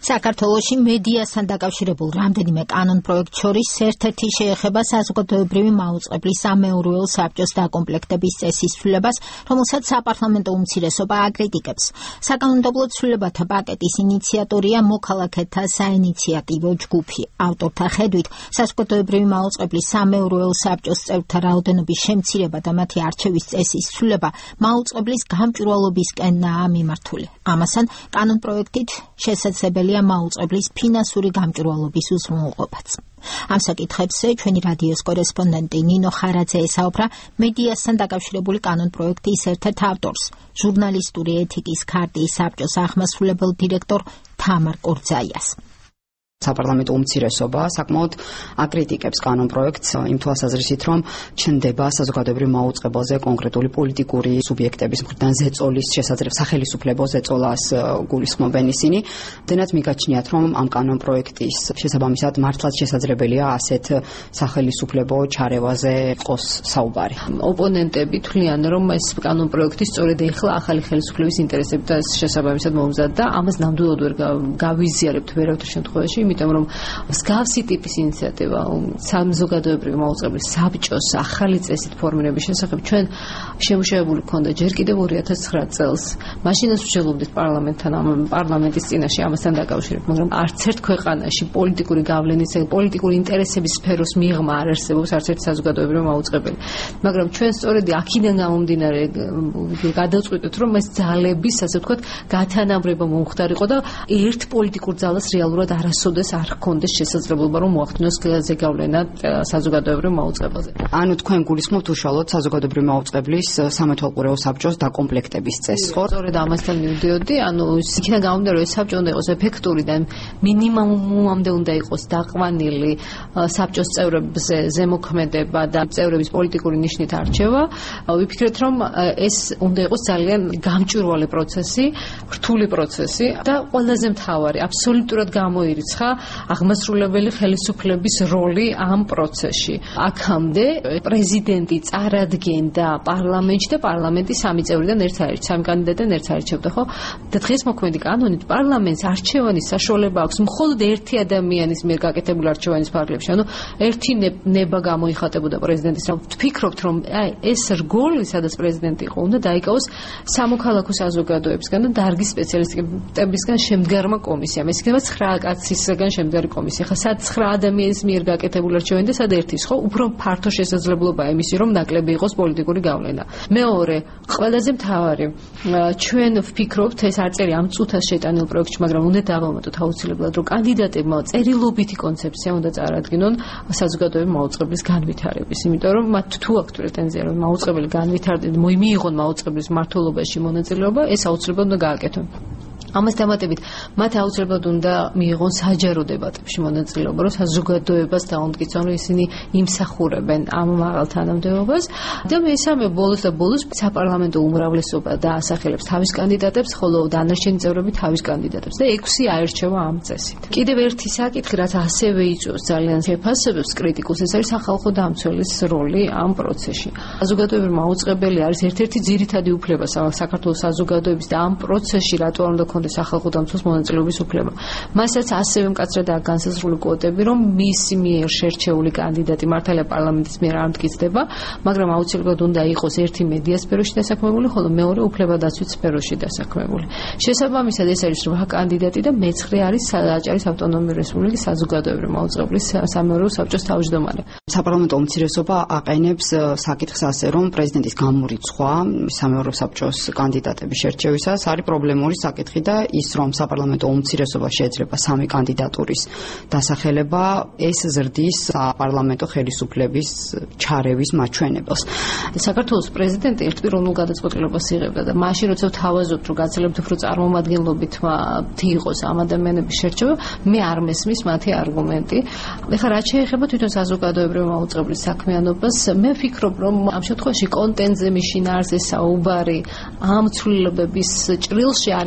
საქართველოში მედიასთან დაკავშირებულ რამდენიმე კანონპროექტ შორის ერთ-ერთი შეეხება საზოგადოებრივი მაუწყებლის სამეურვეო საბჭოს დაკომპლექტების წესის ცვლილებას, რომელსაც საპარლამენტო უმცირესობა აკრიტიკებს. საკანონმდებლო ცვლილებათა პაკეტის ინიციატორია მოქალაქეთა საინიციატივო ჯგუფი. ავტორთა ხედვით, საზოგადოებრივი მაუწყებლის სამეურვეო საბჭოს წევრთა რაოდენობის შემცირება და მათი არჩევის წესის ცვლილება მაუწყებლის გამჭვირვალობისკენაა მიმართული. ამასთან, კანონპროექტით შესაძლებელია მაუწყებლის ფინანსური გამჭვირვალობის უზრუნველყოფაც. ამ საკითხებზე ჩვენი რადიოს კორესპონდენტი ნინო ხარაძე ესაუბრა მედიასთან დაკავშირებული კანონპროექტის ერთ-ერთ ავტორს, ჟურნალისტური ეთიკის ქარტიის საბჭოს აღმასრულებელ დირექტორ თამარ კორძაიას. საპარლამენტო უმცირესობა საკმაოდ აკრიტიკებს კანონპროექტს იმ თვალსაზრისით, რომ ჩნდება საზოგადოებრივ მაუწყებელზე კონკრეტული პოლიტიკური სუბიექტების მხრიდან ზეწოლის შესაძლებლობა, სახელისუფლებო ზეწოლას გულისხმობენ ისინი. დენაც მიგაჩნიათ, რომ ამ კანონპროექტის შესაბამისად მართლაც შესაძლებელია ასეთ სახელისუფლებო ჩარევაზე ყოს საუბარი. ოპონენტები თვლიან, რომ ეს კანონპროექტი სწორედ ეხლა ახალი ხელისუფლების ინტერესებთან შესაბამისად მომზადდა, ამას ნამდვილად ვერ გავიზიარებთ ვერავითარ შემთხვევაში. იმიტომ რომ მსგავსი ტიპის ინიციატივა საზოგადოებრივი მაუწყებლის საბჭოს ახალი წესით ფორმირების შესახებ ჩვენ შემუშავებული გქონდა ჯერ კიდევ 2009 წელს. მაშინაც ვშელობდით პარლამენტის წინაშე ამასთან დაკავშირებით, მაგრამ არც ერთ ქვეყანაში პოლიტიკური გავლენის, პოლიტიკური ინტერესების სფეროს მიღმა არ არსებობს არც ერთ საზოგადოებრივი მაუწყებელი. მაგრამ ჩვენ სწორედ აქედან გამომდინარე გადავწყვიტეთ, რომ ეს ძალების, ასე ვთქვათ, გათანაბრება მომხდარიყო და ერთ პოლიტიკურ ძალას რეალურად არასოდეს არ ჰქონდეს შესაძლებლობა რომ მოახდინოს ზეგავლენა საზოგადოებრივ მაუწყებელზე. ანუ თქვენ გულისხმობთ უშუალოდ საზოგადოებრივ მაუწყებლის სამეთვალყურეო საბჭოს დაკომპლექტების წესს, ხო? სწორედ ამასთან მივდიოდი, ანუ იქიდან გამომდინარე ეს საბჭო უნდა იყოს ეფექტური და მინიმუმამდე უნდა იყოს დაყვანილი საბჭოს წევრებზე ზემოქმედება და წევრების პოლიტიკური ნიშნით არჩევა. ვიფიქრეთ, რომ ეს უნდა იყოს ძალიან გამჭვირვალე პროცესი, რთული პროცესი და ყველაზე მთავარი, აბსოლუტურად გამოირიცხა აღმასრულებელი ხელისუფლების როლი ამ პროცესში. აქამდე პრეზიდენტი წარადგენდა პარლამენტში და პარლამენტი სამი წევრიდან ერთ არჩევდა, სამი კანდიდატიდან ერთ არჩევდა, ხო? და დღეს მოქმედი კანონით პარლამენტს არჩევანის საშუალება აქვს მხოლოდ ერთი ადამიანის მიერ გაკეთებული არჩევანის ფარგლებში. ანუ ერთი ნება გამოიხატებოდა პრეზიდენტის. ვფიქრობთ, რომ ეს რგოლი, სადაც პრეზიდენტი იყო, უნდა დაიკავოს სამოქალაქო საზოგადოებისგან და დარგის სპეციალისტებისგან შემდგარმა კომისიამ. ეს იქნება 9 კაცისგან შემდგარი კომისია. ხა სად 9 ადამიანის მიერ გაკეთებული არჩევანი და სად ერთის, ხო? უფრო ფართო შესაძლებლობაა იმისი, რომ ნაკლები იყოს პოლიტიკური გავლენა. მეორე, ყველაზე მთავარი, ჩვენ ვფიქრობთ, ეს არ წერი ამ წუთას შეტანილ პროექტში, მაგრამ უნდა დავამატოთ აუცილებლად, რომ კანდიდატებმა წერილობითი კონცეფცია უნდა წარადგინონ საზოგადოებრივი მაუწყებლის განვითარების. იმიტომ რომ მათ თუ აქვთ პრეტენზია, რომ მაუწყებელი განვითარდნენ, მიიღონ მაუწყებლის მმართველობაში მონაწილეობა, ეს აუცილებლად უნდა გააკეთონ. ამას დამატებით, მათ აუცილებლად უნდა მიიღონ საჯარო დებატებში მონაწილეობა, რომ საზოგადოებას დაუნტკიცონ, რომ ისინი იმსახურებენ ამ მაღალ თანამდებობას. და მესამე ბოლოს საპარლამენტო უმრავლესობა დაასახელებს თავის კანდიდატებს, ხოლო დანარჩენი წევრები თავის კანდიდატებს და 6 აერჩევა ამ წესით. კიდევ ერთი საკითხი, რაც ასევე იწვევს ძალიან შეფასებებს კრიტიკულს, ეს არის სახალხო დამცველის როლი ამ პროცესში. საზოგადოებრივი მაუწყებელი არის ერთ-ერთი ძირითადი უფლება საქართველოს საზოგადოების და ამ პროცესში რატო არ უნდა სახალხო დამცველს მონაწილეობის უფლება. მასაც ასევე მკაცრადაა განსაზღვრული კვოტები, რომ მისი მიერ შერჩეული კანდიდატი მართალია პარლამენტის მიერ არ მტკიცდება, მაგრამ აუცილებლად უნდა იყოს ერთი მედია სფეროში დასაქმებული, ხოლო მეორე უფლებადაცვით სფეროში დასაქმებული. შესაბამისად ეს არის 8 კანდიდატი და მე-9 არის საჯარის ავტონომიური რესპუბლიკის საზოგადოებრივი მაუწყებლის სამეურვეო საბჭოს თავმჯდომარე. საპარლამენტო უმცირესობა აყენებს საკითხს ასე, რომ პრეზიდენტის გამორიცხვა სამეურვეო საბჭოს კანდიდატების შერჩევისას არის პრობლემური საკითხი და ის, რომ საპარლამენტო უმცირესობა შეიძლება 3 კანდიდატურის დასახელება, ეს ზრდის საპარლამენტო ხელისუფლების ჩარევის მაჩვენებელს. საქართველოს პრეზიდენტი ერთპიროვნულ გადაწყვეტილებას იღებდა და მაშინ, როცა თავაზობთ, რომ გაცილებით უფრო წარმომადგენლობით იყოს ამ ადამიანების შერჩევა, მე არ მესმის მათი არგუმენტი. ეხლა რაც შეეხება თვითონ საზოგადოებრივი მაუწყებლის საქმიანობას, მე ვფიქრობ, რომ ამ შემთხვევაში კონტენტზე მიშინა არზე საუბარი ამ ცვლილებების ჭრილში არ იქნება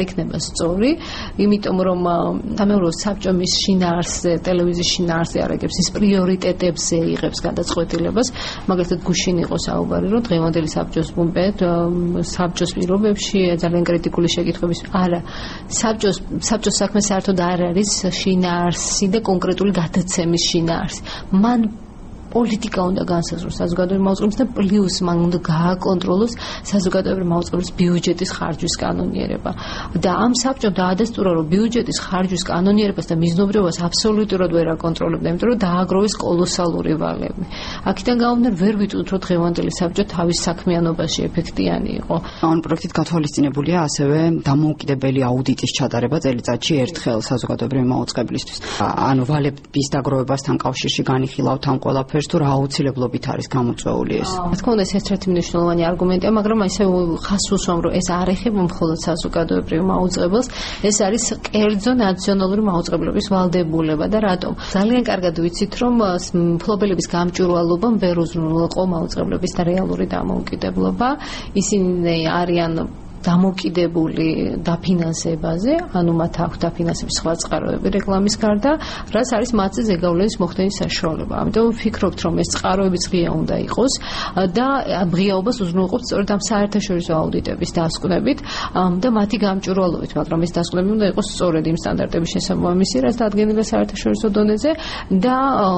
სწორი, იმიტომ რომ სამეურვეო საბჭო მის შინაარსზე, ტელევიზიის შინაარსზე არაგებს ის პრიორიტეტებზე იღებს გადაწყვეტილებას, მაგალითად გუშინ იყო საუბარი, რომ დღევანდელი საბჭოს ბუმბეთ საბჭოს პირობებში ძალიან კრიტიკული შეკითხვების არა საბჭოს საქმე საერთოდ არ არის შინაარსი და კონკრეტული გადაცემის შინაარსი. მან პოლიტიკა უნდა განსაზღვროს საზოგადოებრივ მაუწყებელს და პლუს მან უნდა გააკონტროლოს საზოგადოებრივ მაუწყებელს ბიუჯეტის ხარჯვის კანონიერება. და ამ საბჭომ დაადასტურა, რომ ბიუჯეტის ხარჯვის კანონიერებას და მიზნობრიობას აბსოლუტურად ვერ აკონტროლებდა, იმიტომ რომ დააგროვეს კოლოსალური ვალები. აქედან გამომდინარე, ვერ ვიტყვით, რომ დღევანდელი საბჭო თავის საქმიანობაში ეფექტიანი იყო. ამ პროექტით გათვალისწინებულია ასევე დამოუკიდებელი აუდიტის ჩატარება წელიწადში ერთხელ საზოგადოებრივ მაუწყებლისთვის. ანუ ვალების დაგროვებასთან კავშირში განიხილავთ ამ ყველაფერს თუ რა აუცილებლობით არის გამოწვეული ეს. რა თქმა უნდა, ეს ერთ-ერთი მნიშვნელოვანი არგუმენტია, მაგრამ ისე ხას უსვამ, რომ ეს არ ეხება მხოლოდ საზოგადოებრივ მაუწყებელს, ეს არის კერძო ნაციონალური მაუწყებლობის ვალდებულება და რატომ? ძალიან კარგად ვიცით, რომ მფლობელების გამჭვირვალობამ ვერ უზრუნველყო მაუწყებლების და რეალური დამოუკიდებლობა. ისინი არიან დამოკიდებული დაფინანსებაზე, ანუ მათ აქვს დაფინანსების სხვა წყაროები რეკლამის გარდა, რაც არის მათზე ზეგავლენის მოხდენის საშუალება. ამიტომ ვფიქრობთ, რომ ეს წყაროებიც ღია უნდა იყოს და ღიაობას უზრუნველყოფს სწორედ ამ საერთაშორისო აუდიტების დასკვნებით და მათი გამჭვირვალობით, მაგრამ ეს დასკვნები უნდა იყოს სწორედ იმ სტანდარტების შესაბამისი, რაც დადგენილია საერთაშორისო დონეზე და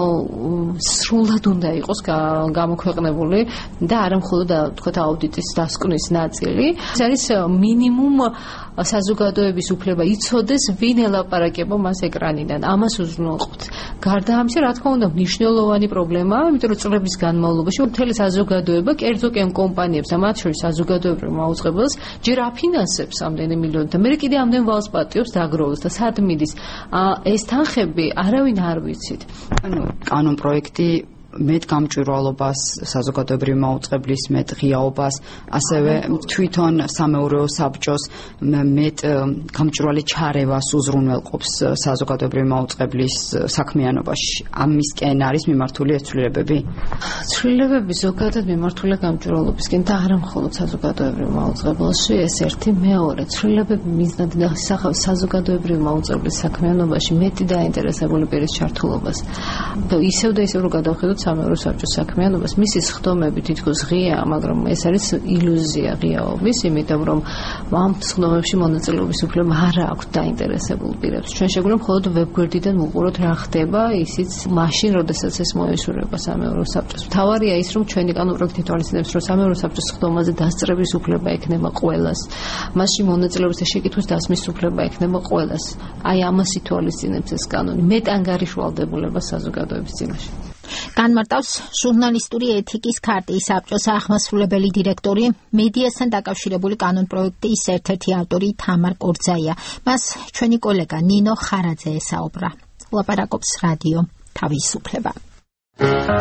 სრულად უნდა იყოს გამოქვეყნებული და არა მხოლოდ თქვათ აუდიტის დასკვნის ნაწილი. ეს არის მინიმუმ საზოგადოების უფლება იცოდეს, ვინ ელაპარაკება მას ეკრანიდან. ამას უზრუნველყოფთ. გარდა ამისა, რა თქმა უნდა, მნიშვნელოვანი პრობლემაა, იმიტომ რომ წლების განმავლობაში მთელი საზოგადოება, კერძო კომპანიებს და მათ შორის საზოგადოებრივ მაუწყებელს ჯერ აფინანსებს ამდენი მილიონი და მერე კიდე ამდენ ვალს პატიობს დაგროვოს და სად მიდის. ეს თანხები არავინ არ ვიცით. ანუ კანონ პროექტი მეტ გამჭვირვალობას საზოგადოებრივ მაუწყებლის მეტ ღიაობას, ასევე თვითონ სამეურვეო საბჭოს მეტ გამჭვირვალე ჩარევას უზრუნველყოფს საზოგადოებრივ მაუწყებლის საქმიანობაში. ამისკენ არის მიმართული ეს ცვლილებები? ცვლილებები ზოგადად მიმართულია გამჭვირვალობისკენ და არა მხოლოდ საზოგადოებრივ მაუწყებელში, ეს ერთი. მეორე, ცვლილებები მიზნად ინახავს საზოგადოებრივ მაუწყებლის საქმიანობაში მეტი დაინტერესებული პირის ჩართულობას. ისევ და ისევ რომ გადავხედოთ სამეურვეო საბჭოს საქმიანობას, მისი სხდომები თითქოს ღიაა, მაგრამ ეს არის ილუზია ღიაობის, იმიტომ რომ ამ სხდომებში მონაწილეობის უფლება არ აქვს დაინტერესებულ პირებს. ჩვენ შეგვიძლია მხოლოდ ვებგვერდიდან ვუყუროთ რა ხდება, ისიც მაშინ, როდესაც ეს მოესურვება სამეურვეო საბჭოს. მთავარია ის, რომ ჩვენი კანონ პროექტი თვალისწინებს, რომ სამეურვეო საბჭოს სხდომაზე დასწრების უფლება ექნება ყველას. მასში მონაწილეობის და შეკითხვის დასმის უფლება ექნება ყველას. აი ამას ითვალისწინებს ეს კანონი. მეტ ანგარიშ ვალდებულება საზოგადოების წინაშე. განმარტავს ჟურნალისტური ეთიკის ქარტიის საბჭოს აღმასრულებელი დირექტორი, მედიასთან დაკავშირებული კანონ პროექტის ერთ-ერთი ავტორი თამარ კორძაია. მას ჩვენი კოლეგა ნინო ხარაძე ესაუბრა. ლაპარაკობს რადიო თავისუფლება.